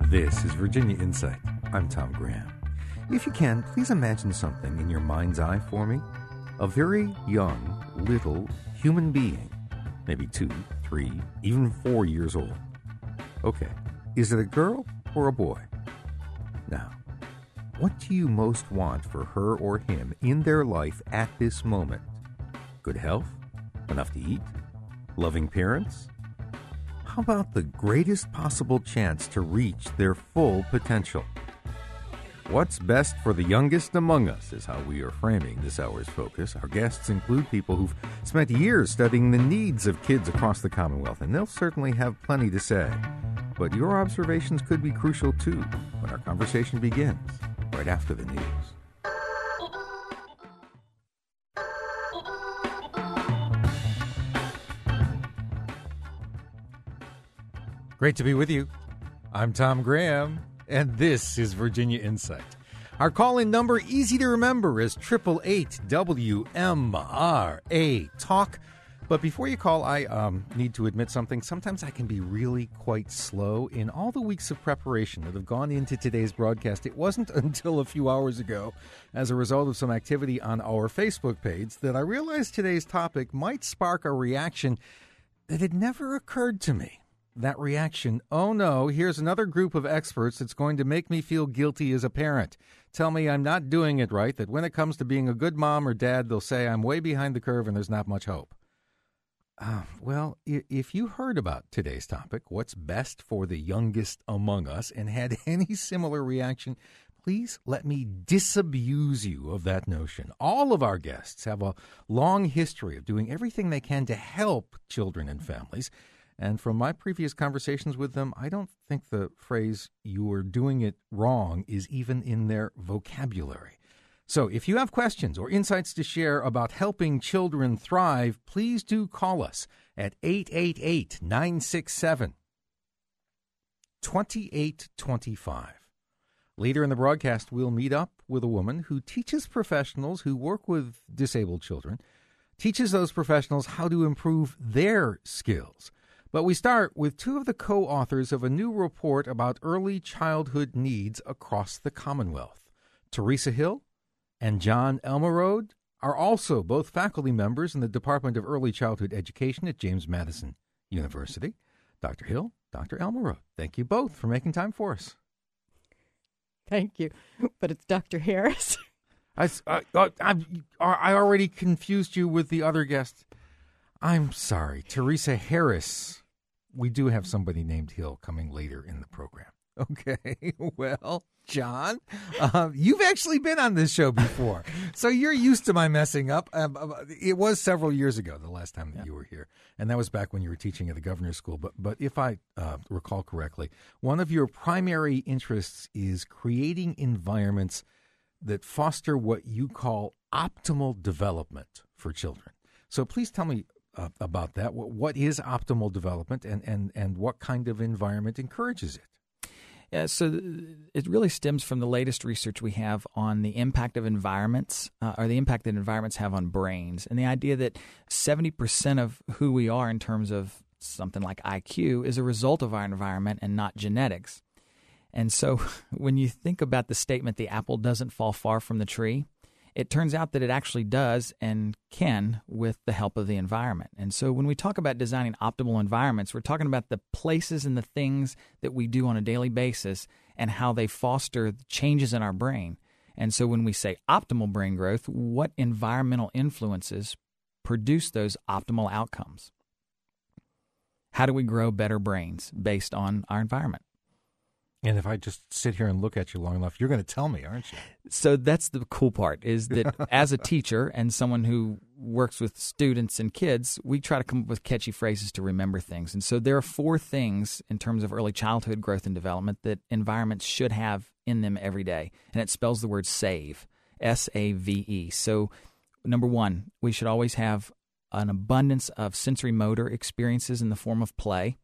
This is Virginia Insight. I'm Tom Graham. If you can, please imagine something in your mind's eye for me. A very young, little human being, maybe 2, 3, even 4 years old. Okay, is it a girl or a boy? Now, what do you most want for her or him in their life at this moment? Good health? Enough to eat? Loving parents? How about the greatest possible chance to reach their full potential? What's best for the youngest among us is how we are framing this hour's focus. Our guests include people who've spent years studying the needs of kids across the Commonwealth, and they'll certainly have plenty to say. But your observations could be crucial, too, when our conversation begins, right after the news. Great to be with you. I'm Tom Graham, and this is Virginia Insight. Our call-in number, easy to remember, is 888-WMRA-TALK. But before you call, I need to admit something. Sometimes I can be really quite slow. In all the weeks of preparation that have gone into today's broadcast, it wasn't until a few hours ago, as a result of some activity on our Facebook page, that I realized today's topic might spark a reaction that had never occurred to me. That reaction, oh no, here's another group of experts that's going to make me feel guilty as a parent. Tell me I'm not doing it right, that when it comes to being a good mom or dad, they'll say I'm way behind the curve and there's not much hope. Well, if you heard about today's topic, what's best for the youngest among us, and had any similar reaction, please let me disabuse you of that notion. All of our guests have a long history of doing everything they can to help children and families. And from my previous conversations with them, I don't think the phrase, "you are doing it wrong," is even in their vocabulary. So if you have questions or insights to share about helping children thrive, please do call us at 888-967-2825. Later in the broadcast, we'll meet up with a woman who teaches professionals who work with disabled children, teaches those professionals how to improve their skills. But we start with two of the co-authors of a new report about early childhood needs across the Commonwealth. Teresa Hill and John Elmerode are also both faculty members in the Department of Early Childhood Education at James Madison University. Dr. Hill, Dr. Elmerode, thank you both for making time for us. Thank you, but it's Dr. Harris. I already confused you with the other guest. I'm sorry, Teresa Harris. We do have somebody named Hill coming later in the program. Okay, well, John, you've actually been on this show before, so you're used to my messing up. It was several years ago, the last time that you were here, and that was back when you were teaching at the governor's school. But if I recall correctly, one of your primary interests is creating environments that foster what you call optimal development for children. So please tell me about that. What is optimal development, and what kind of environment encourages it? Yeah, so it really stems from the latest research we have on the impact of environments, or the impact that environments have on brains, and the idea that 70% of who we are in terms of something like IQ is a result of our environment and not genetics. And so when you think about the statement, the apple doesn't fall far from the tree, it turns out that it actually does and can with the help of the environment. And so when we talk about designing optimal environments, we're talking about the places and the things that we do on a daily basis and how they foster changes in our brain. And so when we say optimal brain growth, what environmental influences produce those optimal outcomes? How do we grow better brains based on our environment? And if I just sit here and look at you long enough, you're going to tell me, aren't you? So that's the cool part, is that as a teacher and someone who works with students and kids, we try to come up with catchy phrases to remember things. And so there are 4 things in terms of early childhood growth and development that environments should have in them every day. And it spells the word SAVE, S-A-V-E. So number 1, we should always have an abundance of sensory motor experiences in the form of play.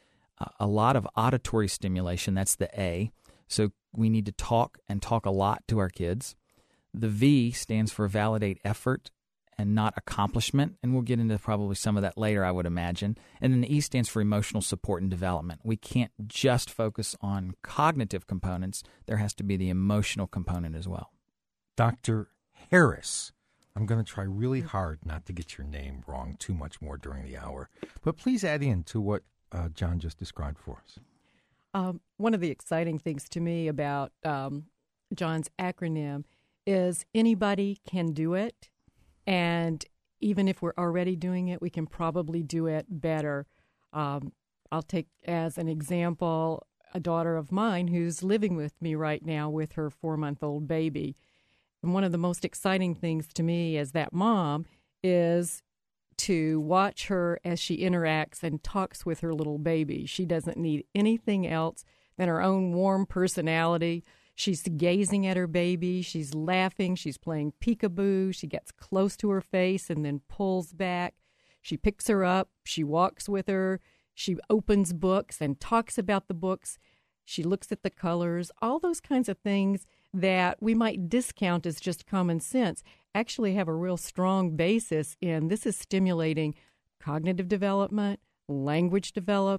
A lot of auditory stimulation, that's the A. So we need to talk and talk a lot to our kids. The V stands for validate effort and not accomplishment. And we'll get into probably some of that later, I would imagine. And then the E stands for emotional support and development. We can't just focus on cognitive components. There has to be the emotional component as well. Dr. Harris, I'm going to try really hard not to get your name wrong too much more during the hour, but please add in to what John just described for us. One of the exciting things to me about John's acronym is anybody can do it, and even if we're already doing it, we can probably do it better. I'll take as an example a daughter of mine who's living with me right now with her 4-month-old baby. And one of the most exciting things to me as that mom is to watch her as she interacts and talks with her little baby. She doesn't need anything else than her own warm personality. She's gazing at her baby. She's laughing. She's playing peekaboo. She gets close to her face and then pulls back. She picks her up. She walks with her. She opens books and talks about the books. She looks at the colors. All those kinds of things that we might discount as just common sense actually have a real strong basis in this is stimulating cognitive development, language development,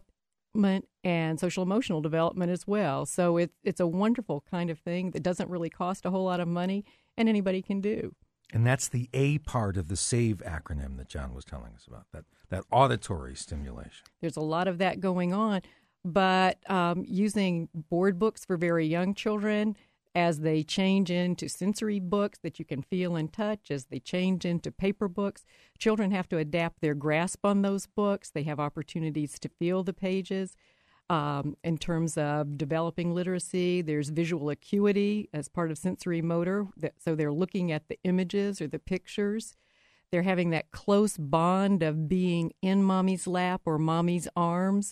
and social emotional development as well. So it's a wonderful kind of thing that doesn't really cost a whole lot of money and anybody can do. And that's the A part of the SAVE acronym that John was telling us about, that auditory stimulation. There's a lot of that going on, but using board books for very young children as they change into sensory books that you can feel and touch, as they change into paper books, children have to adapt their grasp on those books. They have opportunities to feel the pages. In terms of developing literacy, there's visual acuity as part of sensory motor. So they're looking at the images or the pictures. They're having that close bond of being in mommy's lap or mommy's arms.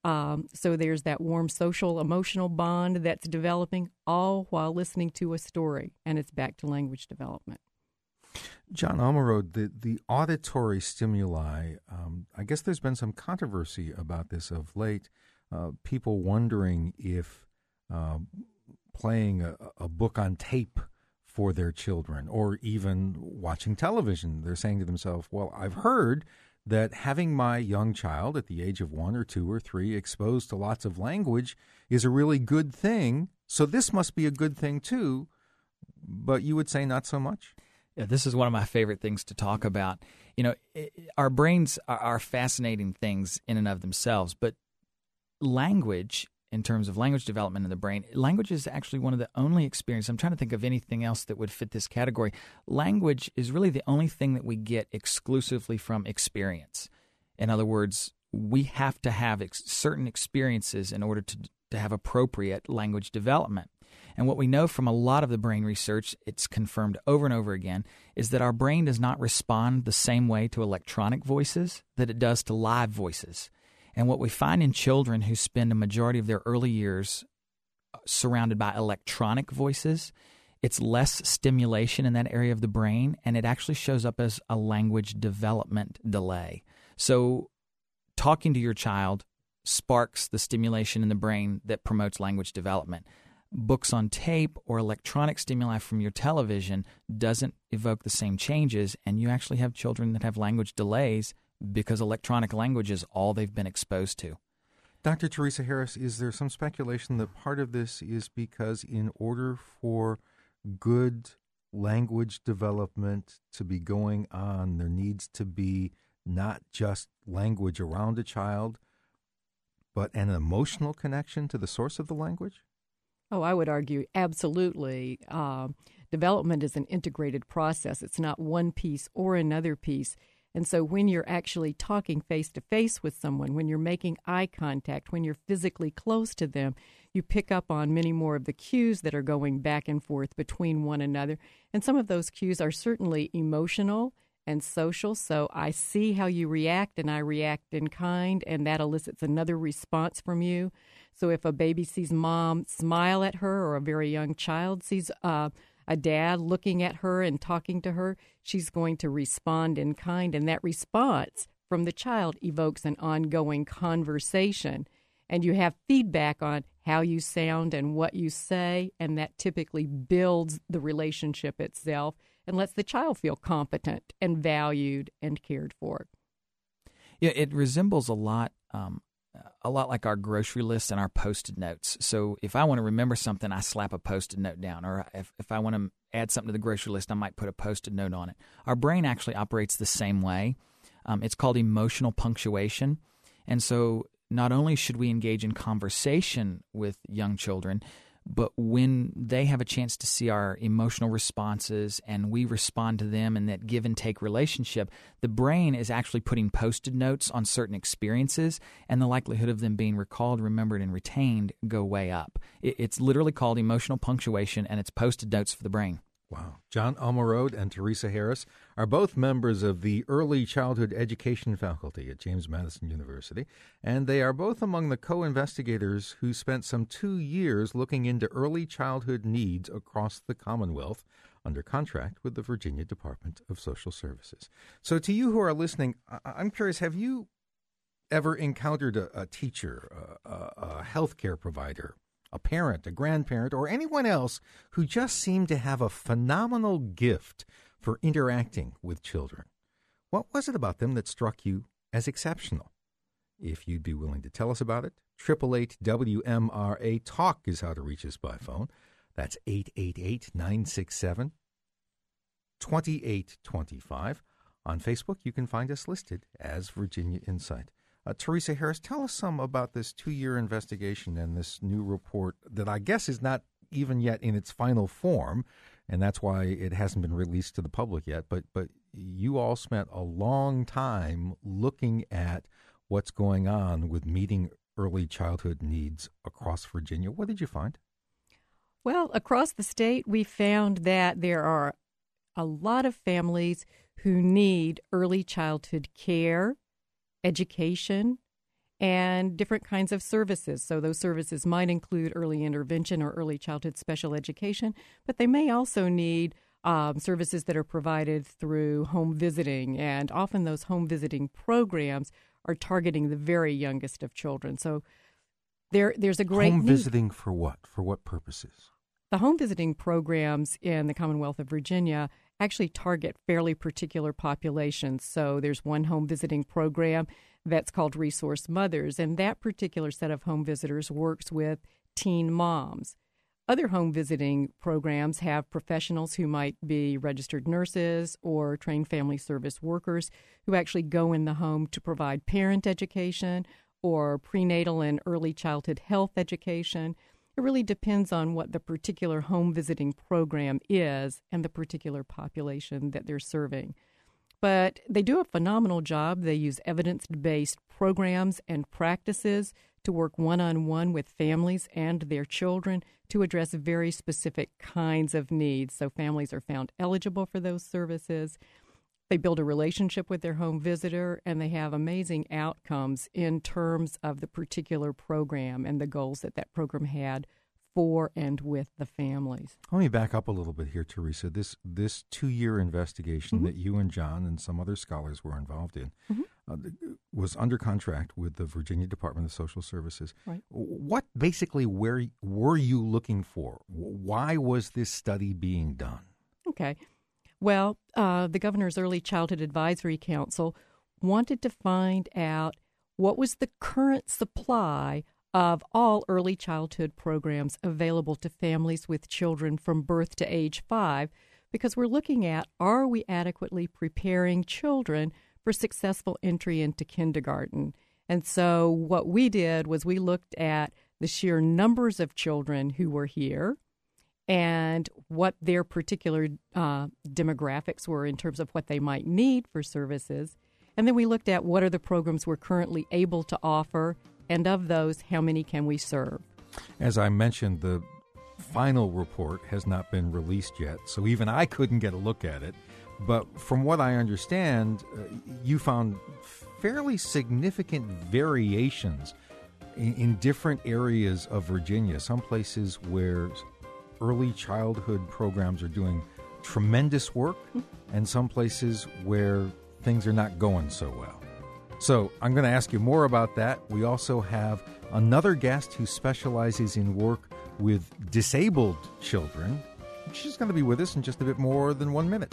So there's that warm social, emotional bond that's developing, all while listening to a story, and it's back to language development. John Omerode, the auditory stimuli, I guess there's been some controversy about this of late, people wondering if playing a book on tape for their children or even watching television, they're saying to themselves, well, I've heard that having my young child at the age of 1 or 2 or 3 exposed to lots of language is a really good thing. So this must be a good thing too. But you would say not so much? Yeah, this is one of my favorite things to talk about. You know, our brains are fascinating things in and of themselves, but language, in terms of language development in the brain, language is actually one of the only experiences. I'm trying to think of anything else that would fit this category. Language is really the only thing that we get exclusively from experience. In other words, we have to have certain experiences in order to have appropriate language development. And what we know from a lot of the brain research, it's confirmed over and over again, is that our brain does not respond the same way to electronic voices that it does to live voices. And what we find in children who spend a majority of their early years surrounded by electronic voices, it's less stimulation in that area of the brain, and it actually shows up as a language development delay. So talking to your child sparks the stimulation in the brain that promotes language development. Books on tape or electronic stimuli from your television doesn't evoke the same changes, and you actually have children that have language delays because electronic language is all they've been exposed to. Dr. Teresa Harris, is there some speculation that part of this is because in order for good language development to be going on, there needs to be not just language around a child, but an emotional connection to the source of the language? Oh, I would argue absolutely. Development is an integrated process. It's not one piece or another piece. And so when you're actually talking face-to-face with someone, when you're making eye contact, when you're physically close to them, you pick up on many more of the cues that are going back and forth between one another. And some of those cues are certainly emotional and social. So I see how you react, and I react in kind, and that elicits another response from you. So if a baby sees mom smile at her, or a very young child sees a dad looking at her and talking to her, she's going to respond in kind. And that response from the child evokes an ongoing conversation. And you have feedback on how you sound and what you say, and that typically builds the relationship itself. and lets the child feel competent and valued and cared for. Yeah, it resembles a lot like our grocery list and our Post-it notes. So if I want to remember something, I slap a Post-it note down. Or if I want to add something to the grocery list, I might put a Post-it note on it. Our brain actually operates the same way. It's called emotional punctuation. And so not only should we engage in conversation with young children, but when they have a chance to see our emotional responses and we respond to them in that give and take relationship, the brain is actually putting Post-it notes on certain experiences, and the likelihood of them being recalled, remembered, and retained go way up. It's literally called emotional punctuation, and it's Post-it notes for the brain. Wow. John Almarode and Teresa Harris are both members of the Early Childhood Education faculty at James Madison University, and they are both among the co-investigators who spent some 2 years looking into early childhood needs across the Commonwealth under contract with the Virginia Department of Social Services. So to you who are listening, I'm curious, have you ever encountered a teacher, a healthcare provider, a parent, a grandparent, or anyone else who just seemed to have a phenomenal gift for interacting with children? What was it about them that struck you as exceptional? If you'd be willing to tell us about it, 888-WMRA TALK is how to reach us by phone. That's 888-967-2825. On Facebook, you can find us listed as Virginia Insight. Teresa Harris, tell us some about this 2-year investigation and this new report that I guess is not even yet in its final form, and that's why it hasn't been released to the public yet. But you all spent a long time looking at what's going on with meeting early childhood needs across Virginia. What did you find? Well, across the state, we found that there are a lot of families who need early childhood care, education, and different kinds of services. So those services might include early intervention or early childhood special education, but they may also need services that are provided through home visiting, and often those home visiting programs are targeting the very youngest of children. So there's a great home need. Visiting for what? For what purposes? The home visiting programs in the Commonwealth of Virginia actually target fairly particular populations. So there's one home visiting program that's called Resource Mothers, and that particular set of home visitors works with teen moms. Other home visiting programs have professionals who might be registered nurses or trained family service workers who actually go in the home to provide parent education or prenatal and early childhood health education. It really depends on what the particular home visiting program is and the particular population that they're serving. But they do a phenomenal job. They use evidence-based programs and practices to work one-on-one with families and their children to address very specific kinds of needs. So families are found eligible for those services. They build a relationship with their home visitor, and they have amazing outcomes in terms of the particular program and the goals that that program had for and with the families. Let me back up a little bit here, Teresa. This 2-year investigation that you and John and some other scholars were involved in was under contract with the Virginia Department of Social Services. Right. What basically were you looking for? Why was this study being done? Okay. Well, the Governor's Early Childhood Advisory Council wanted to find out what was the current supply of all early childhood programs available to families with children from birth to age 5, because we're looking at, are we adequately preparing children for successful entry into kindergarten? And so what we did was we looked at the sheer numbers of children who were here and what their particular demographics were in terms of what they might need for services. And then we looked at what are the programs we're currently able to offer, and of those, how many can we serve? As I mentioned, the final report has not been released yet, so even I couldn't get a look at it. But from what I understand, you found fairly significant variations in different areas of Virginia, some places where early childhood programs are doing tremendous work, and some places where things are not going so well. So I'm going to ask you more about that. We also have another guest who specializes in work with disabled children She's going to be with us in just a bit more than 1 minute.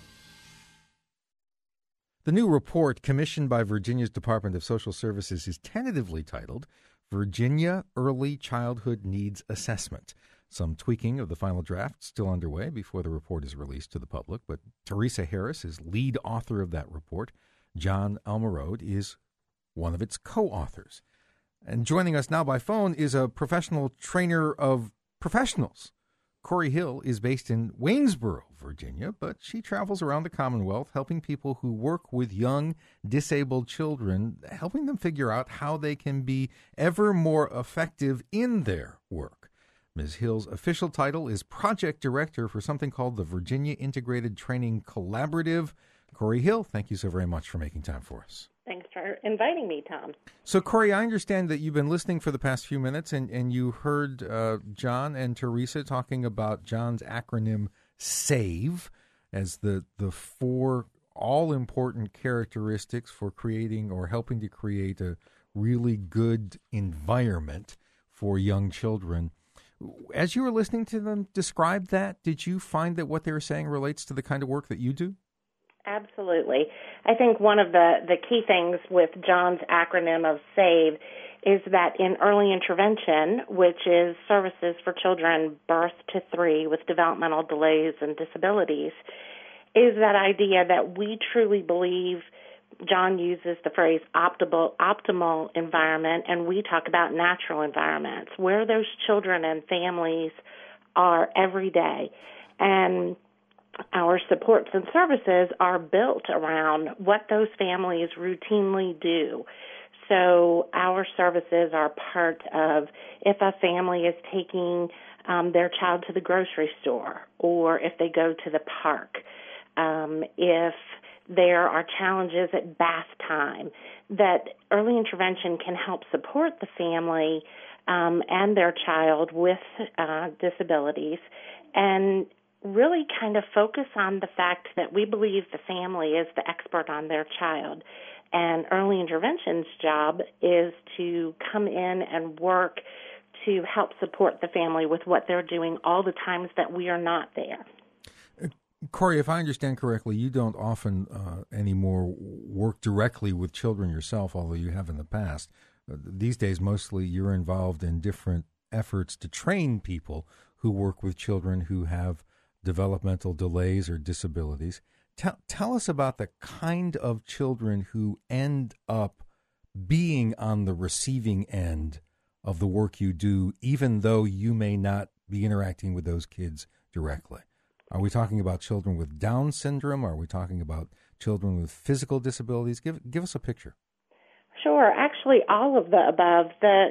The new report commissioned by Virginia's Department of Social Services is tentatively titled Virginia Early Childhood Needs Assessment. Some tweaking of the final draft still underway before the report is released to the public, but Teresa Harris is lead author of that report. John Elmerode is one of its co-authors. And joining us now by phone is a professional trainer of professionals. Corey Hill is based in Waynesboro, Virginia, but she travels around the Commonwealth helping people who work with young, disabled children, helping them figure out how they can be ever more effective in their work. Ms. Hill's official title is Project Director for something called the Virginia Integrated Training Collaborative. Corey Hill, thank you so very much for making time for us. Thanks for inviting me, Tom. So, Corey, I understand that you've been listening for the past few minutes, and you heard John and Teresa talking about John's acronym SAVE as the four all-important characteristics for creating or helping to create a really good environment for young children. As you were listening to them describe that, did you find that what they were saying relates to the kind of work that you do? Absolutely. I think one of the key things with John's acronym of SAVE is that in early intervention, which is services for children birth to 3 with developmental delays and disabilities, is that idea that we truly believe, John uses the phrase optimal environment, and we talk about natural environments, where those children and families are every day. And our supports and services are built around what those families routinely do. So our services are part of if a family is taking their child to the grocery store or if they go to the park, if there are challenges at bath time, that early intervention can help support the family and their child with disabilities and really kind of focus on the fact that we believe the family is the expert on their child. And early intervention's job is to come in and work to help support the family with what they're doing all the times that we are not there. Corey, if I understand correctly, you don't often anymore work directly with children yourself, although you have in the past. These days, mostly you're involved in different efforts to train people who work with children who have developmental delays or disabilities. Tell us about the kind of children who end up being on the receiving end of the work you do, even though you may not be interacting with those kids directly. Are we talking about children with Down syndrome? Are we talking about children with physical disabilities? Give us a picture. Sure. Actually, all of the above.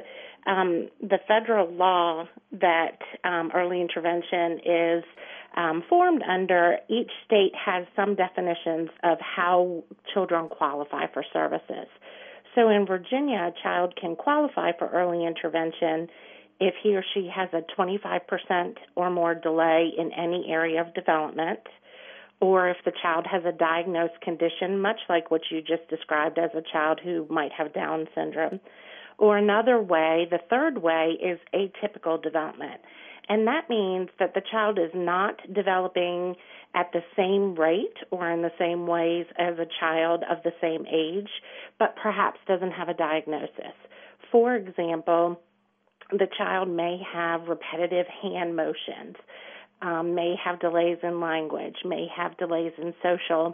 The federal law that early intervention is formed under, each state has some definitions of how children qualify for services. So in Virginia, a child can qualify for early intervention if he or she has a 25% or more delay in any area of development, or if the child has a diagnosed condition, much like what you just described as a child who might have Down syndrome. Or another way, the third way, is atypical development. And that means that the child is not developing at the same rate or in the same ways as a child of the same age, but perhaps doesn't have a diagnosis. For example, the child may have repetitive hand motions, may have delays in language, may have delays in social,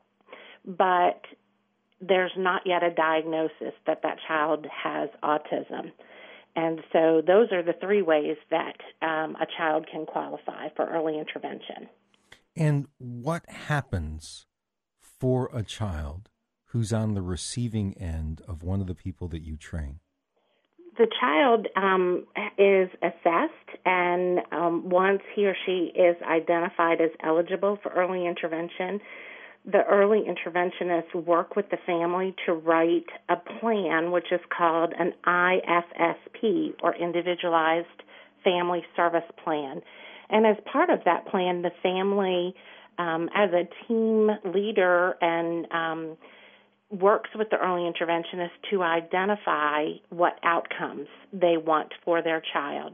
but there's not yet a diagnosis that that child has autism. And so those are the three ways that a child can qualify for early intervention. And what happens for a child who's on the receiving end of one of the people that you train? The child is assessed, and once he or she is identified as eligible for early intervention, the early interventionists work with the family to write a plan, which is called an IFSP, or Individualized Family Service Plan. And as part of that plan, the family, as a team leader, and works with the early interventionist to identify what outcomes they want for their child.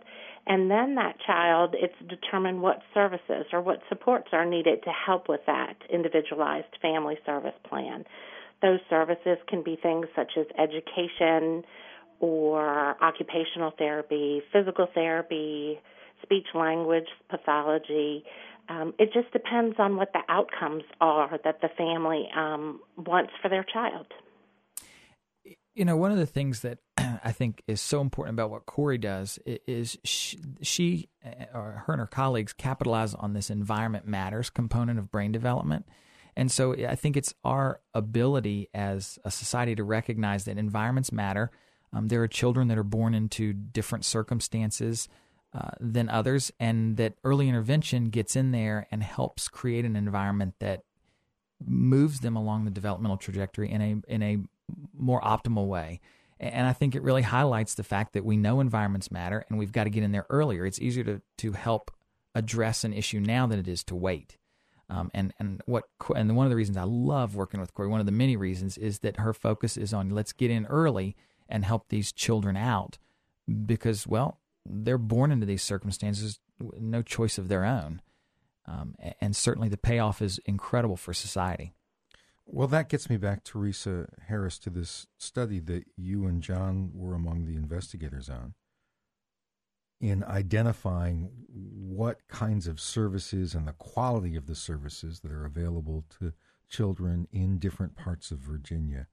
And then that child, it's determined what services or what supports are needed to help with that individualized family service plan. Those services can be things such as education or occupational therapy, physical therapy, speech-language pathology. It just depends on what the outcomes are that the family wants for their child. You know, one of the things that I think is so important about what Corey does is she or her and her colleagues capitalize on this environment matters component of brain development. And so I think it's our ability as a society to recognize that environments matter. There are children that are born into different circumstances than others, and that early intervention gets in there and helps create an environment that moves them along the developmental trajectory in a more optimal way. And I think it really highlights the fact that we know environments matter, and we've got to get in there earlier. It's easier to help address an issue now than it is to wait. And one of the reasons I love working with Corey, one of the many reasons, is that her focus is on let's get in early and help these children out because, well, they're born into these circumstances, no choice of their own. And certainly the payoff is incredible for society. Well, that gets me back, Teresa Harris, to this study that you and John were among the investigators on in identifying what kinds of services and the quality of the services that are available to children in different parts of Virginia.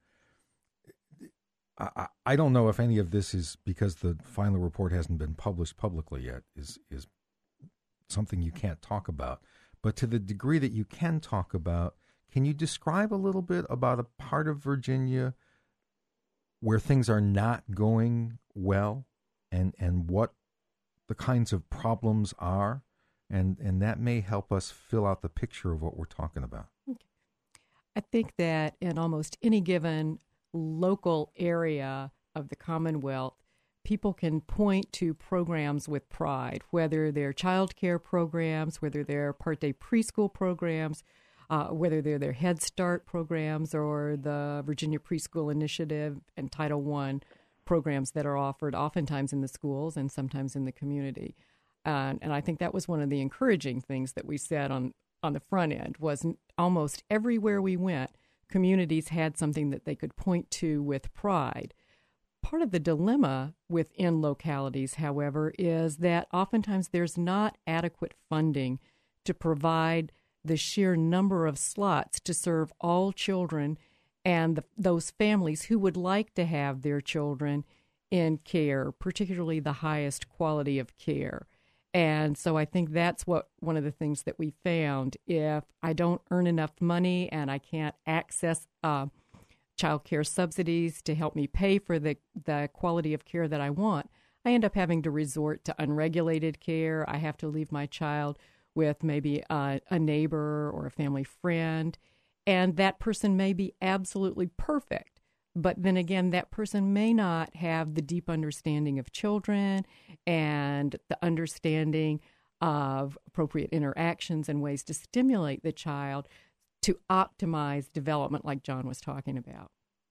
I don't know if any of this is because the final report hasn't been published publicly yet, is something you can't talk about. But to the degree that you can talk about, can you describe a little bit about a part of Virginia where things are not going well and what the kinds of problems are? And that may help us fill out the picture of what we're talking about. Okay. I think that in almost any given local area of the Commonwealth, people can point to programs with pride, whether they're child care programs, whether they're Part Day preschool programs, whether they're their Head Start programs or the Virginia Preschool Initiative and Title I programs that are offered oftentimes in the schools and sometimes in the community. And I think that was one of the encouraging things that we said on the front end was almost everywhere we went, communities had something that they could point to with pride. Part of the dilemma within localities, however, is that oftentimes there's not adequate funding to provide the sheer number of slots to serve all children and those families who would like to have their children in care, particularly the highest quality of care. And so I think that's one of the things that we found. If I don't earn enough money and I can't access child care subsidies to help me pay for the quality of care that I want, I end up having to resort to unregulated care. I have to leave my child with maybe a neighbor or a family friend, and that person may be absolutely perfect. But then again, that person may not have the deep understanding of children and the understanding of appropriate interactions and ways to stimulate the child to optimize development like John was talking about.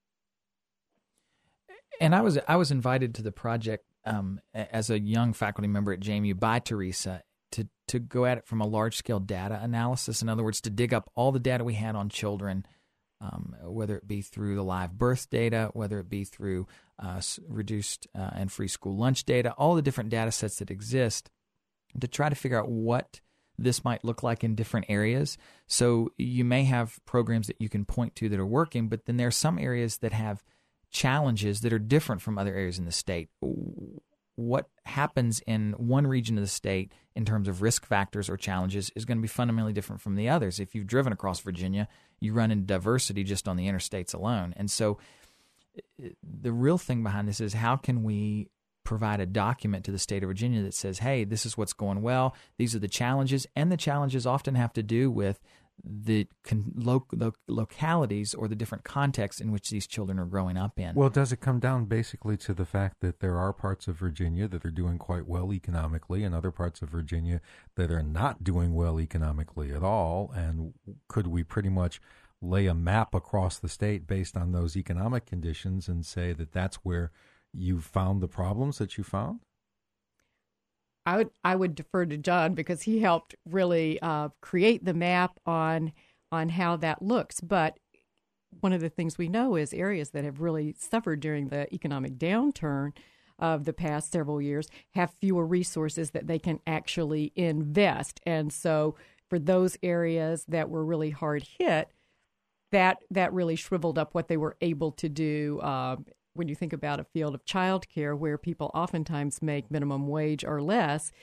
And I was invited to the project as a young faculty member at JMU by Teresa to go at it from a large-scale data analysis. In other words, to dig up all the data we had on children, whether it be through the live birth data, whether it be through reduced and free school lunch data, all the different data sets that exist, to try to figure out what this might look like in different areas. So you may have programs that you can point to that are working, but then there are some areas that have challenges that are different from other areas in the state. What happens in one region of the state in terms of risk factors or challenges is going to be fundamentally different from the others. If you've driven across Virginia, you run into diversity just on the interstates alone. And so the real thing behind this is how can we provide a document to the state of Virginia that says, hey, this is what's going well, these are the challenges, and the challenges often have to do with the localities or the different contexts in which these children are growing up in. Well, does it come down basically to the fact that there are parts of Virginia that are doing quite well economically and other parts of Virginia that are not doing well economically at all? And could we pretty much lay a map across the state based on those economic conditions and say that that's where you found the problems that you found? I would defer to John because he helped really create the map on how that looks. But one of the things we know is areas that have really suffered during the economic downturn of the past several years have fewer resources that they can actually invest. And so for those areas that were really hard hit, that really shriveled up what they were able to do. When you think about a field of childcare where people oftentimes make minimum wage or less,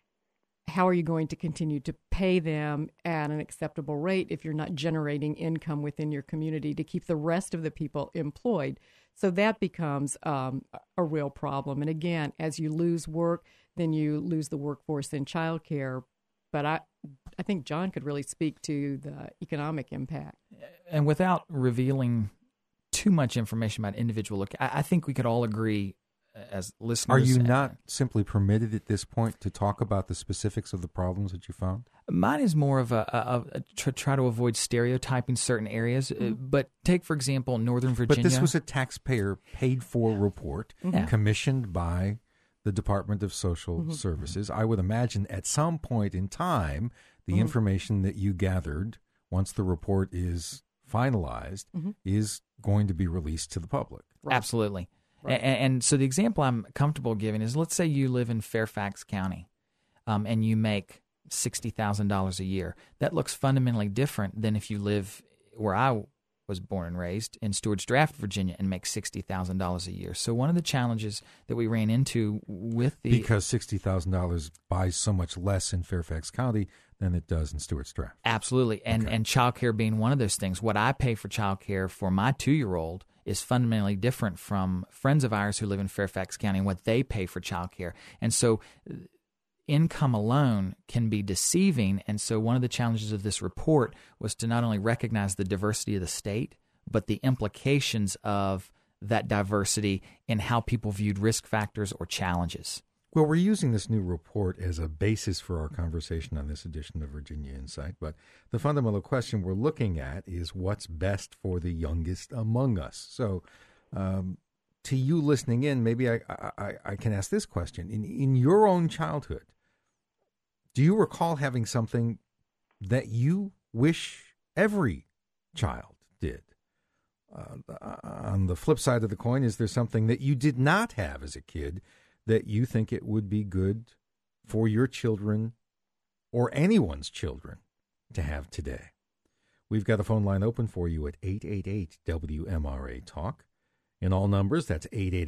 how are you going to continue to pay them at an acceptable rate if you're not generating income within your community to keep the rest of the people employed? So that becomes a real problem. And again, as you lose work, then you lose the workforce in childcare. But I think John could really speak to the economic impact. And without revealing too much information about individual, I think we could all agree as listeners. Are you not simply permitted at this point to talk about the specifics of the problems that you found? Mine is more of a try to avoid stereotyping certain areas. But take, for example, Northern Virginia. But this was a taxpayer paid for report commissioned by the Department of Social Services. I would imagine at some point in time, the information that you gathered, once the report is finalized, is going to be released to the public. Right. Absolutely. Right. And so the example I'm comfortable giving is, let's say you live in Fairfax County and you make $60,000 a year. That looks fundamentally different than if you live where I was born and raised in Stewart's Draft, Virginia, and make $60,000 a year. So one of the challenges that we ran into with because $60,000 buys so much less in Fairfax County than it does in Stewart's Draft. Absolutely. And childcare being one of those things. What I pay for childcare for my 2-year-old is fundamentally different from friends of ours who live in Fairfax County and what they pay for childcare. And so income alone can be deceiving. And so one of the challenges of this report was to not only recognize the diversity of the state, but the implications of that diversity in how people viewed risk factors or challenges. Well, we're using this new report as a basis for our conversation on this edition of Virginia Insight, but the fundamental question we're looking at is what's best for the youngest among us. So to you listening in, maybe I can ask this question. In your own childhood, do you recall having something that you wish every child did? On the flip side of the coin, is there something that you did not have as a kid that you think it would be good for your children or anyone's children to have today? We've got a phone line open for you at 888-WMRA-TALK. In all numbers, that's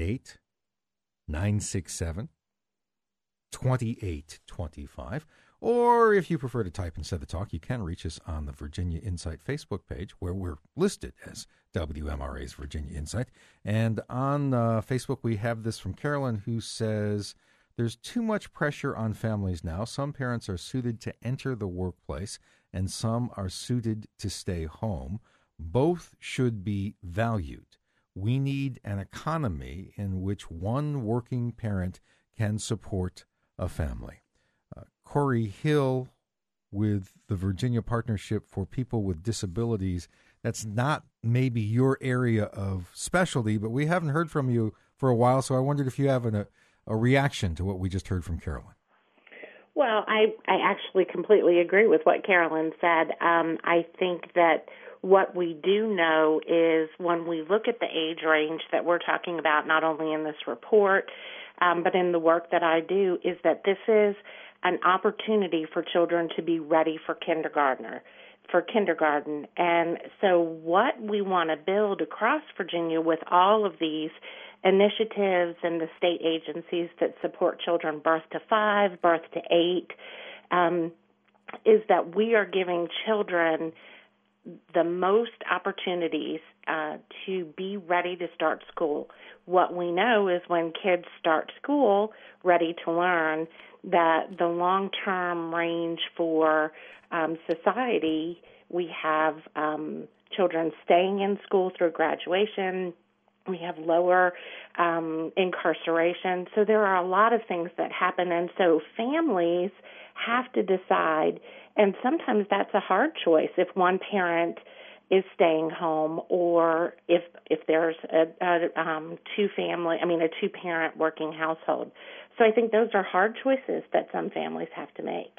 888-967-2825. Or if you prefer to type instead of talk, you can reach us on the Virginia Insight Facebook page, where we're listed as WMRA's Virginia Insight. And on Facebook, we have this from Carolyn, who says, there's too much pressure on families now. Some parents are suited to enter the workplace, and some are suited to stay home. Both should be valued. We need an economy in which one working parent can support a family. Corey Hill with the Virginia Partnership for People with Disabilities. That's not maybe your area of specialty, but we haven't heard from you for a while, so I wondered if you have a reaction to what we just heard from Carolyn. Well, I actually completely agree with what Carolyn said. I think that what we do know is when we look at the age range that we're talking about, not only in this report, but in the work that I do, is that this is an opportunity for children to be ready for kindergarten. And so what we want to build across Virginia with all of these initiatives and the state agencies that support children birth to 5, birth to 8, is that we are giving children the most opportunities to be ready to start school. What we know is when kids start school ready to learn, that the long-term range for society, we have children staying in school through graduation. We have lower incarceration. So there are a lot of things that happen. And so families have to decide, and sometimes that's a hard choice. If one parent is staying home, or if there's a two-parent working household. So I think those are hard choices that some families have to make.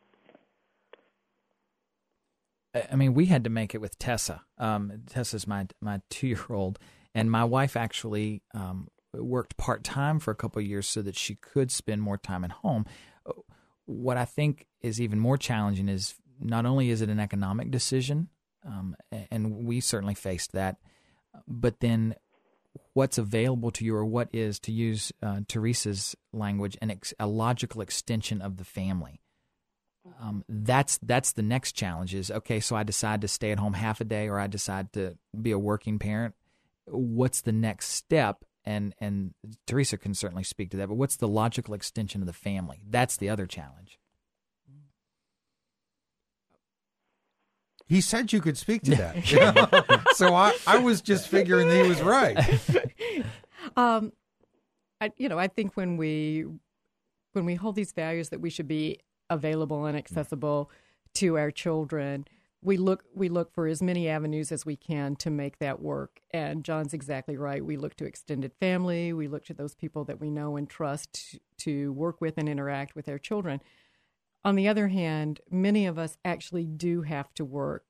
I mean, we had to make it with Tessa. Tessa's my 2-year-old, and my wife actually worked part-time for a couple of years so that she could spend more time at home. What I think is even more challenging is not only is it an economic decision, and we certainly faced that, but then what's available to you, or what is, to use Teresa's language, a logical extension of the family. That's the next challenge is, okay, so I decide to stay at home half a day, or I decide to be a working parent. What's the next step? And Teresa can certainly speak to that, but what's the logical extension of the family? That's the other challenge. He said you could speak to that. So I was just figuring he was right. I think when we hold these values that we should be available and accessible to our children, we look for as many avenues as we can to make that work. And John's exactly right. We look to extended family. We look to those people that we know and trust to work with and interact with our children. On the other hand, many of us actually do have to work.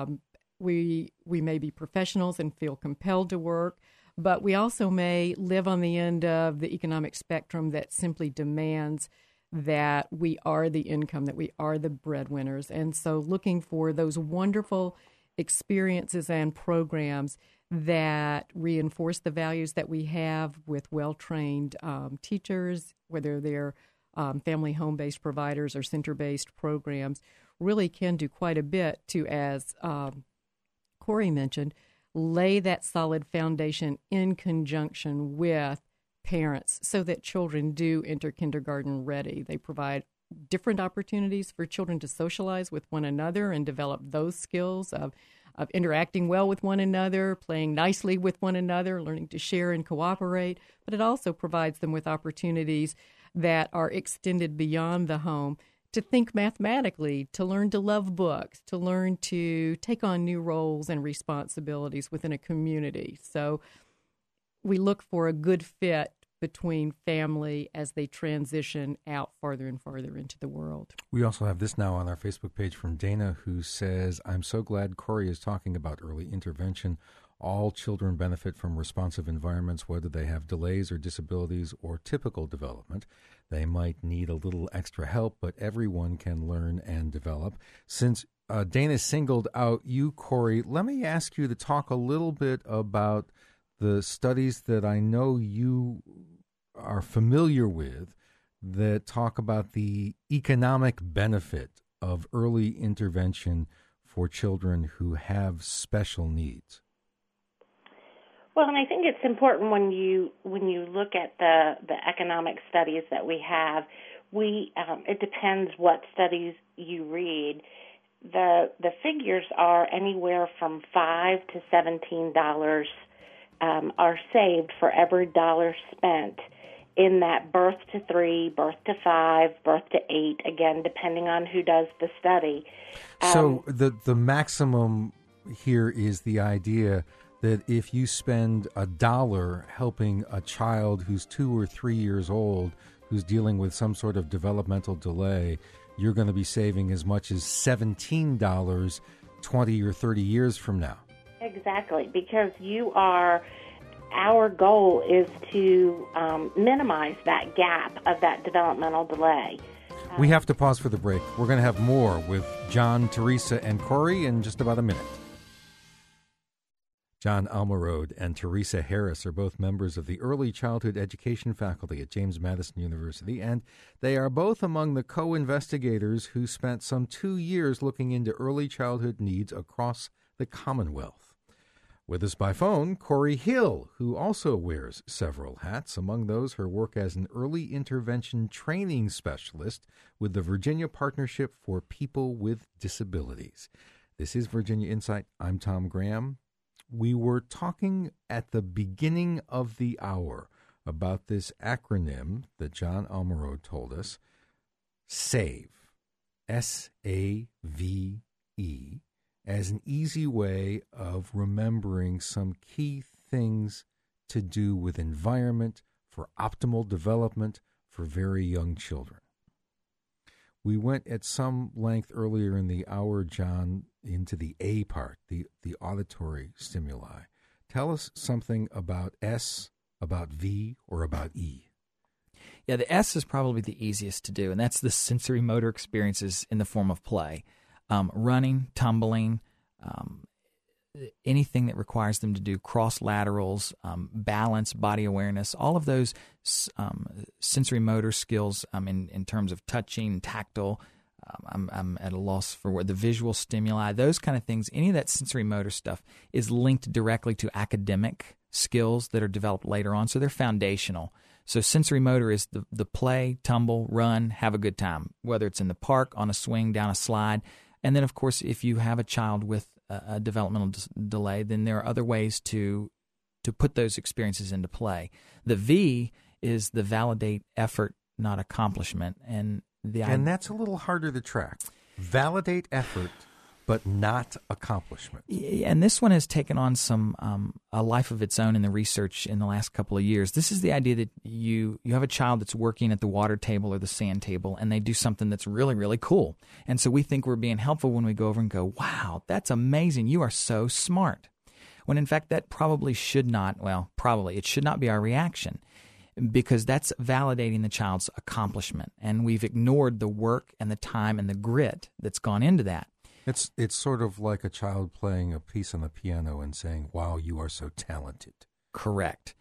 We may be professionals and feel compelled to work, but we also may live on the end of the economic spectrum that simply demands that we are the income, that we are the breadwinners. And so looking for those wonderful experiences and programs that reinforce the values that we have with well-trained teachers, whether they're family home-based providers or center-based programs, really can do quite a bit to, as Corey mentioned, lay that solid foundation in conjunction with parents so that children do enter kindergarten ready. They provide different opportunities for children to socialize with one another and develop those skills of interacting well with one another, playing nicely with one another, learning to share and cooperate. But it also provides them with opportunities that are extended beyond the home to think mathematically, to learn to love books, to learn to take on new roles and responsibilities within a community. So we look for a good fit between family as they transition out farther and farther into the world. We also have this now on our Facebook page from Dana, who says, I'm so glad Corey is talking about early intervention. All children benefit from responsive environments, whether they have delays or disabilities or typical development. They might need a little extra help, but everyone can learn and develop. Since Dana singled out you, Corey, let me ask you to talk a little bit about the studies that I know you are familiar with that talk about the economic benefit of early intervention for children who have special needs. Well, and I think it's important when you look at the economic studies that we have, it depends what studies you read. The figures are anywhere from $5 to $17 are saved for every dollar spent in that birth to 3, birth to 5, birth to 8, again, depending on who does the study. So the maximum here is the idea that if you spend $1 helping a child who's 2 or 3 years old, who's dealing with some sort of developmental delay, you're going to be saving as much as $17 20 or 30 years from now. Exactly, because our goal is to minimize that gap of that developmental delay. We have to pause for the break. We're going to have more with John, Teresa, and Corey in just about a minute. John Almerode and Teresa Harris are both members of the Early Childhood Education faculty at James Madison University, and they are both among the co-investigators who spent some 2 years looking into early childhood needs across the Commonwealth. With us by phone, Corey Hill, who also wears several hats, among those her work as an early intervention training specialist with the Virginia Partnership for People with Disabilities. This is Virginia Insight. I'm Tom Graham. We were talking at the beginning of the hour about this acronym that John Almerode told us, SAVE, S-A-V-E, as an easy way of remembering some key things to do with environment for optimal development for very young children. We went at some length earlier in the hour, John, into the A part, the auditory stimuli. Tell us something about S, about V, or about E. Yeah, the S is probably the easiest to do, and that's the sensory motor experiences in the form of play. Running, tumbling, anything that requires them to do cross laterals, balance, body awareness, all of those sensory motor skills in terms of touching, tactile. I'm at a loss for what the visual stimuli, those kind of things. Any of that sensory motor stuff is linked directly to academic skills that are developed later on, so they're foundational. So sensory motor is the play, tumble, run, have a good time, whether it's in the park, on a swing, down a slide. And then, of course, if you have a child with a developmental delay, then there are other ways to put those experiences into play. The V is the validate effort, not accomplishment. And that's a little harder to track. Validate effort, but not accomplishment. And this one has taken on some a life of its own in the research in the last couple of years. This is the idea that you have a child that's working at the water table or the sand table, and they do something that's really, really cool. And so we think we're being helpful when we go over and go, wow, that's amazing. You are so smart. When in fact that probably should not, it should not be our reaction, because that's validating the child's accomplishment. And we've ignored the work and the time and the grit that's gone into that. It's sort of like a child playing a piece on the piano and saying, "Wow, you are so talented." Correct.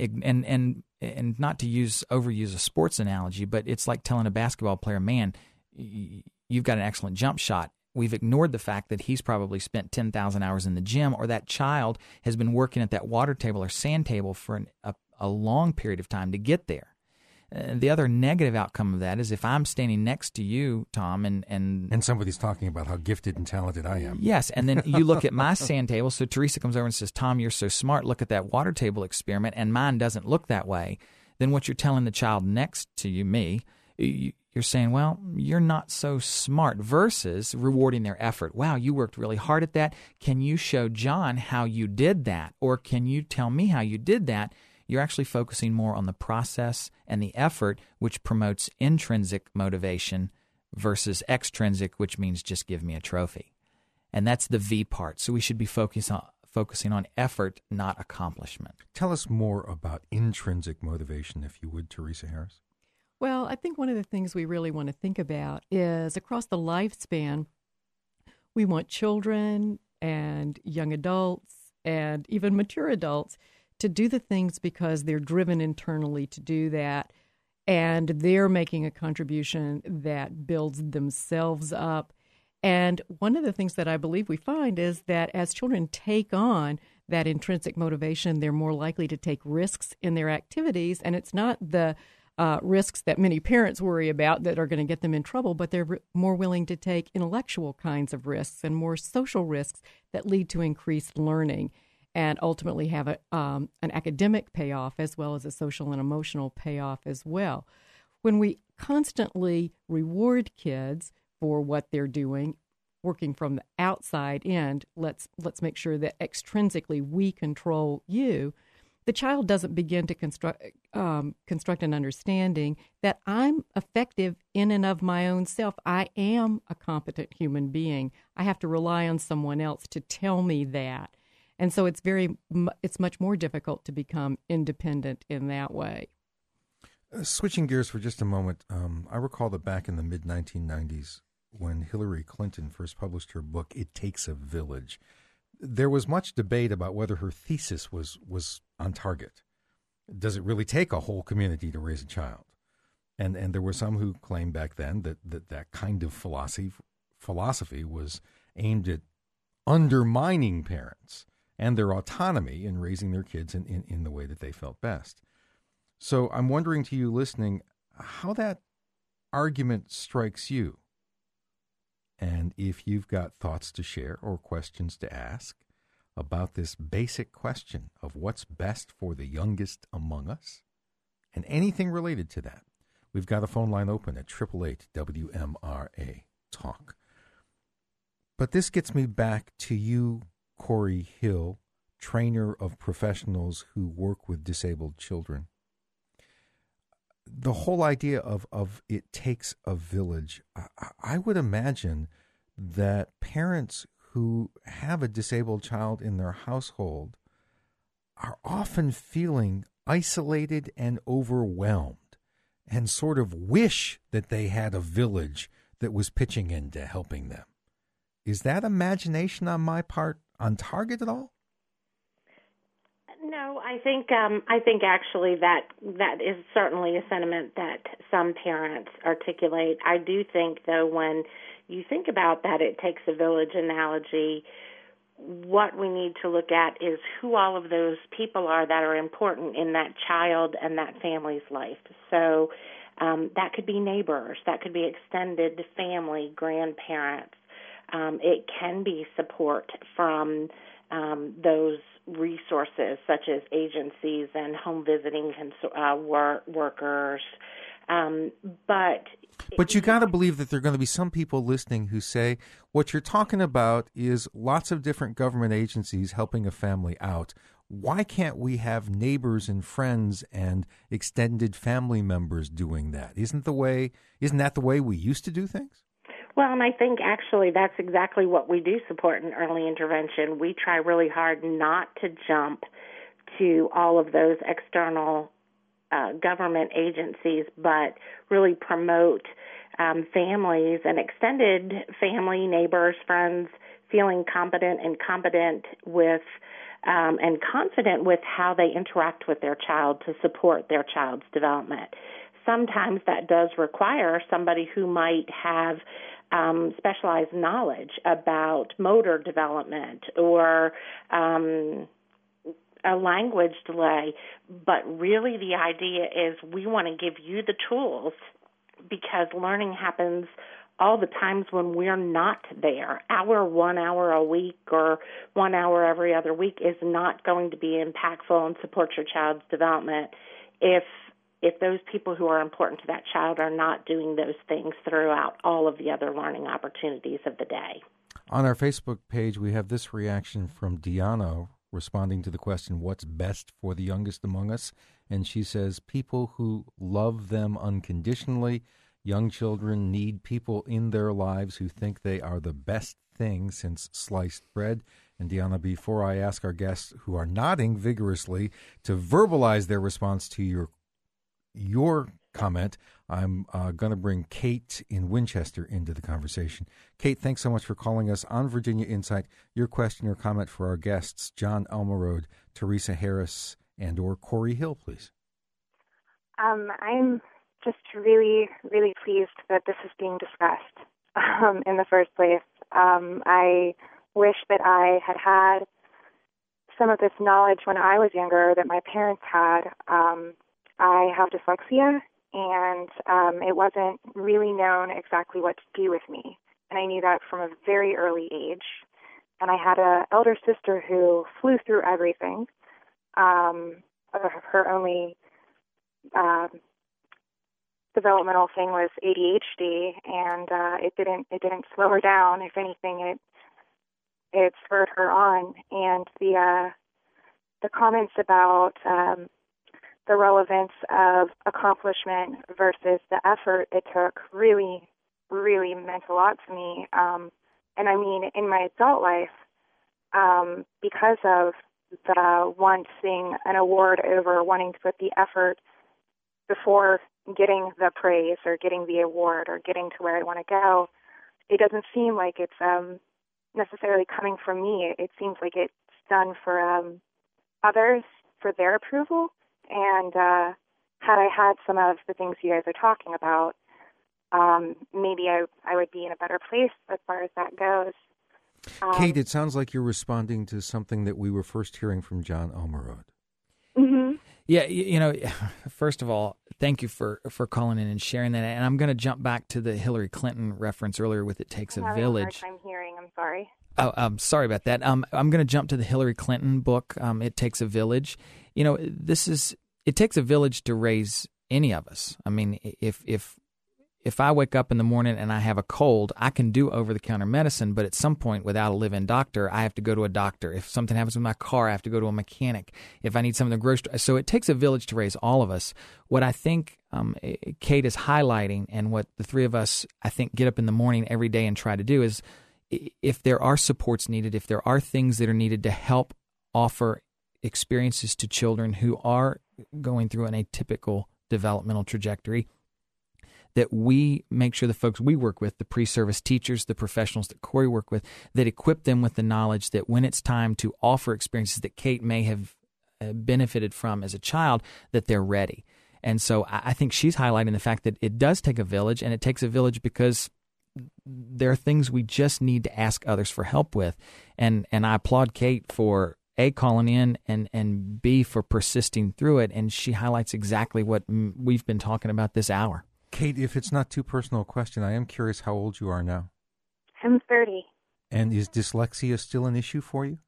And not to overuse a sports analogy, but it's like telling a basketball player, "Man, you've got an excellent jump shot." We've ignored the fact that he's probably spent 10,000 hours in the gym, or that child has been working at that water table or sand table for a long period of time to get there. The other negative outcome of that is if I'm standing next to you, Tom, and somebody's talking about how gifted and talented I am. Yes, and then you look at my sand table, so Teresa comes over and says, "Tom, you're so smart, look at that water table experiment," and mine doesn't look that way. Then what you're telling the child next to you, me, you're saying, well, you're not so smart, versus rewarding their effort. Wow, you worked really hard at that. Can you show John how you did that? Or can you tell me how you did that? You're actually focusing more on the process and the effort, which promotes intrinsic motivation, versus extrinsic, which means just give me a trophy. And that's the V part. So we should be focusing on effort, not accomplishment. Tell us more about intrinsic motivation, if you would, Teresa Harris. Well, I think one of the things we really want to think about is across the lifespan, we want children and young adults and even mature adults to do the things because they're driven internally to do that, and they're making a contribution that builds themselves up. And one of the things that I believe we find is that as children take on that intrinsic motivation, they're more likely to take risks in their activities, and it's not the risks that many parents worry about that are going to get them in trouble, but they're more willing to take intellectual kinds of risks and more social risks that lead to increased learning, and ultimately have an academic payoff as well as a social and emotional payoff as well. When we constantly reward kids for what they're doing, working from the outside in, let's make sure that extrinsically we control you, the child doesn't begin to construct an understanding that I'm effective in and of my own self. I am a competent human being. I have to rely on someone else to tell me that. And so it's much more difficult to become independent in that way. Switching gears for just a moment, I recall that back in the mid-1990s, when Hillary Clinton first published her book, It Takes a Village, there was much debate about whether her thesis was on target. Does it really take a whole community to raise a child? And there were some who claimed back then that kind of philosophy was aimed at undermining parents and their autonomy in raising their kids in the way that they felt best. So I'm wondering to you listening how that argument strikes you, and if you've got thoughts to share or questions to ask about this basic question of what's best for the youngest among us, and anything related to that. We've got a phone line open at 888-WMRA-TALK. But this gets me back to you, Corey Hill, trainer of professionals who work with disabled children. The whole idea of it takes a village, I would imagine that parents who have a disabled child in their household are often feeling isolated and overwhelmed and sort of wish that they had a village that was pitching in to helping them. Is that imagination on my part on target at all? No, I think actually that is certainly a sentiment that some parents articulate. I do think, though, when you think about that it takes a village analogy, what we need to look at is who all of those people are that are important in that child and that family's life. So that could be neighbors, that could be extended family, grandparents. It can be support from those resources such as agencies and home visiting workers. But you got to believe that there are going to be some people listening who say, what you're talking about is lots of different government agencies helping a family out. Why can't we have neighbors and friends and extended family members doing that? Isn't that the way we used to do things? Well, and I think actually that's exactly what we do support in early intervention. We try really hard not to jump to all of those external government agencies, but really promote families and extended family, neighbors, friends feeling competent with and confident with how they interact with their child to support their child's development. Sometimes that does require somebody who might have specialized knowledge about motor development or a language delay. But really the idea is we want to give you the tools because learning happens all the times when we're not there. Our 1 hour a week or 1 hour every other week is not going to be impactful and support your child's development if those people who are important to that child are not doing those things throughout all of the other learning opportunities of the day. On our Facebook page, we have this reaction from Deanna responding to the question, what's best for the youngest among us? And she says, people who love them unconditionally. Young children need people in their lives who think they are the best thing since sliced bread. And Deanna, before I ask our guests who are nodding vigorously to verbalize their response to your comment, I'm going to bring Kate in Winchester into the conversation. Kate, thanks so much for calling us on Virginia Insight. Your question or comment for our guests, John Elmerode, Teresa Harris, and or Corey Hill, please. I'm just really, really pleased that this is being discussed in the first place. I wish that I had had some of this knowledge when I was younger that my parents had. I have dyslexia, and it wasn't really known exactly what to do with me. And I knew that from a very early age. And I had an elder sister who flew through everything. Her only developmental thing was ADHD, and it didn't slow her down. If anything, it spurred her on. And the comments about the relevance of accomplishment versus the effort it took really, really meant a lot to me. And I mean, in my adult life, because of the wanting an award over wanting to put the effort before getting the praise or getting the award or getting to where I want to go, it doesn't seem like it's necessarily coming from me. It seems like it's done for others for their approval. And had I had some of the things you guys are talking about, maybe I would be in a better place as far as that goes. Kate, it sounds like you're responding to something that we were first hearing from John Elmerode. Mm-hmm. Yeah, first of all, thank you for calling in and sharing that. And I'm going to jump back to the Hillary Clinton reference earlier with It Takes a Village. I'm hearing, I'm sorry. Oh, sorry about that. I'm going to jump to the Hillary Clinton book, It Takes a Village. It takes a village to raise any of us. I mean, if if I wake up in the morning and I have a cold, I can do over-the-counter medicine, but at some point, without a live-in doctor, I have to go to a doctor. If something happens with my car, I have to go to a mechanic. If I need something in the grocery store. So it takes a village to raise all of us. What I think Kate is highlighting, and what the three of us, I think, get up in the morning every day and try to do is, if there are supports needed, if there are things that are needed to help offer experiences to children who are going through an atypical developmental trajectory, that we make sure the folks we work with, the pre-service teachers, the professionals that Corey work with, that equip them with the knowledge that when it's time to offer experiences that Kate may have benefited from as a child, that they're ready. And so I think she's highlighting the fact that it does take a village, and it takes a village because there are things we just need to ask others for help with. And I applaud Kate for A, calling in, and B, for persisting through it. And she highlights exactly what we've been talking about this hour. Kate, if it's not too personal a question, I am curious how old you are now. I'm 30. And is dyslexia still an issue for you?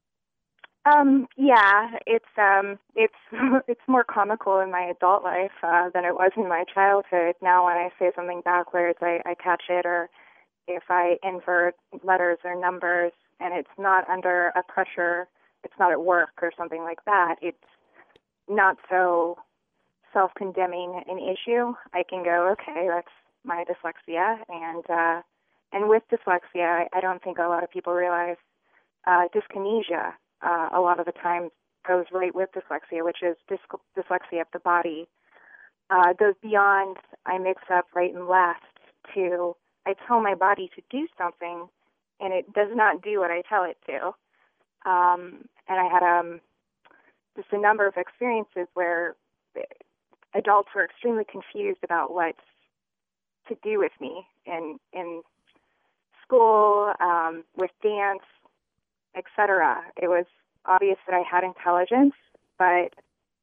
Yeah, it's it's more comical in my adult life than it was in my childhood. Now, when I say something backwards, I catch it, or if I invert letters or numbers, and it's not under a pressure, it's not at work or something like that. It's not so self-condemning an issue. I can go, okay, that's my dyslexia, and with dyslexia, I don't think a lot of people realize dyskinesia a lot of the time goes right with dyslexia, which is dyslexia of the body. Goes beyond I mix up right and left to I tell my body to do something, and it does not do what I tell it to. And I had just a number of experiences where adults were extremely confused about what to do with me in school, with dance, etc. It was obvious that I had intelligence, but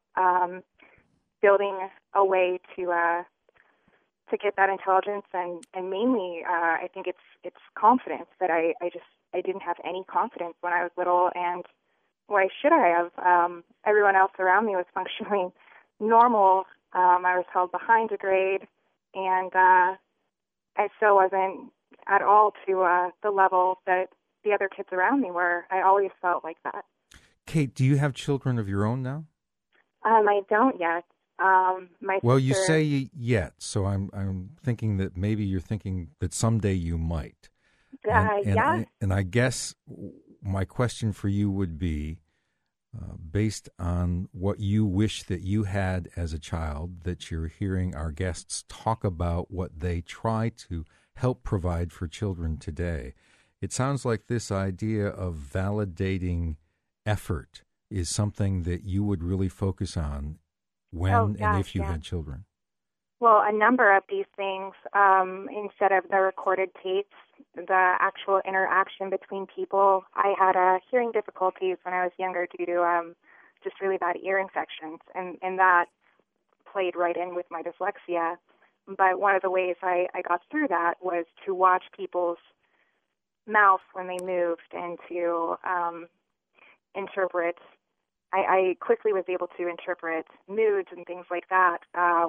building a way to get that intelligence, and mainly I think it's confidence, that I didn't have any confidence when I was little, and why should I have? Everyone else around me was functioning normal. I was held behind a grade, and I still wasn't at all to the level that the other kids around me were. I always felt like that. Kate, do you have children of your own now? I don't yet. Well, you say yet, so I'm thinking that maybe you're thinking that someday you might. Yeah. And I guess my question for you would be, based on what you wish that you had as a child, that you're hearing our guests talk about what they try to help provide for children today. It sounds like this idea of validating effort is something that you would really focus on when and if you had children. Well, a number of these things, instead of the recorded tapes, the actual interaction between people. I had hearing difficulties when I was younger due to just really bad ear infections, and that played right in with my dyslexia. But one of the ways I got through that was to watch people's mouths when they moved, and to interpret. I quickly was able to interpret moods and things like that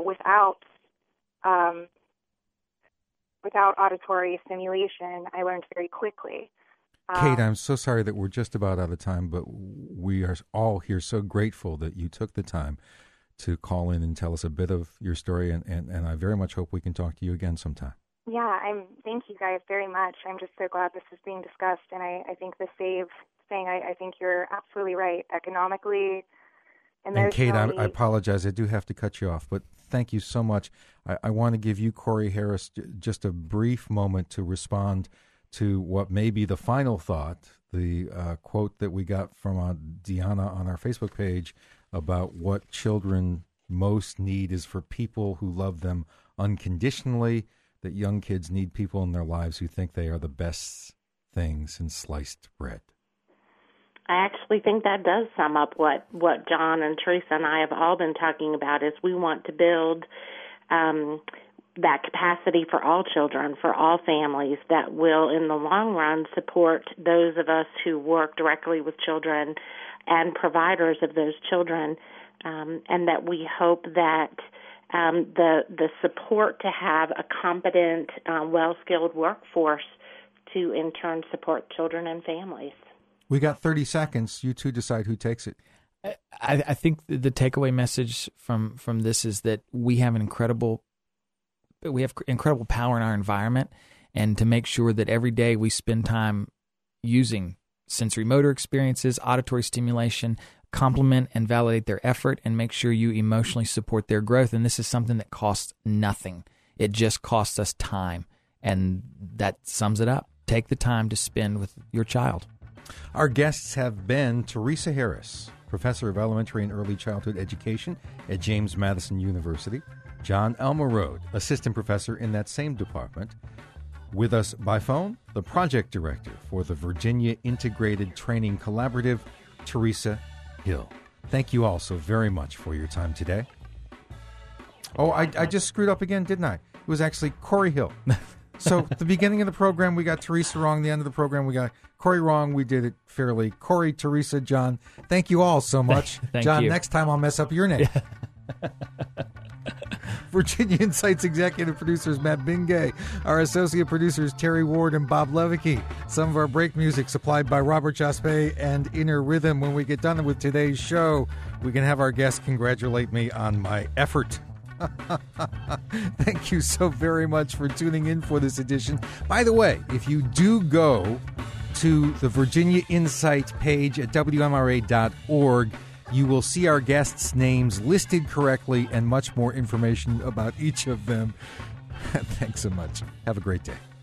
without auditory stimulation. I learned very quickly. Kate, I'm so sorry that we're just about out of time, but we are all here so grateful that you took the time to call in and tell us a bit of your story, and I very much hope we can talk to you again sometime. Yeah, thank you guys very much. I'm just so glad this is being discussed, and I think the SAVE thing, I think you're absolutely right. Economically, and Kate, I apologize. I do have to cut you off, but thank you so much. I want to give you, Corey Harris, just a brief moment to respond to what may be the final thought, the quote that we got from Deanna on our Facebook page about what children most need is for people who love them unconditionally, that young kids need people in their lives who think they are the best things in sliced bread. I actually think that does sum up what John and Teresa and I have all been talking about, is we want to build that capacity for all children, for all families, that will, in the long run, support those of us who work directly with children and providers of those children, and that we hope that the support to have a competent, well-skilled workforce to in turn support children and families. We got 30 seconds. You two decide who takes it. I think the takeaway message from this is that we have incredible power in our environment, and to make sure that every day we spend time using sensory motor experiences, auditory stimulation, compliment and validate their effort, and make sure you emotionally support their growth. And this is something that costs nothing. It just costs us time, and that sums it up. Take the time to spend with your child. Our guests have been Teresa Harris, Professor of Elementary and Early Childhood Education at James Madison University, John Elmerode, Assistant Professor in that same department. With us by phone, the Project Director for the Virginia Integrated Training Collaborative, Teresa Hill. Thank you all so very much for your time today. Oh, I just screwed up again, didn't I? It was actually Corey Hill. So at the beginning of the program, we got Teresa wrong. The end of the program, we got Corey wrong. We did it fairly. Corey, Teresa, John, thank you all so much. Thank John, you. next time I'll mess up your name. Virginia Insights executive producers Matt Bingay. Our associate producers Terry Ward and Bob Levicki. Some of our break music supplied by Robert Jaspe and Inner Rhythm. When we get done with today's show, we can have our guests congratulate me on my effort. Thank you so very much for tuning in for this edition. By the way, if you do go to the Virginia Insight page at WMRA.org, you will see our guests' names listed correctly and much more information about each of them. Thanks so much. Have a great day.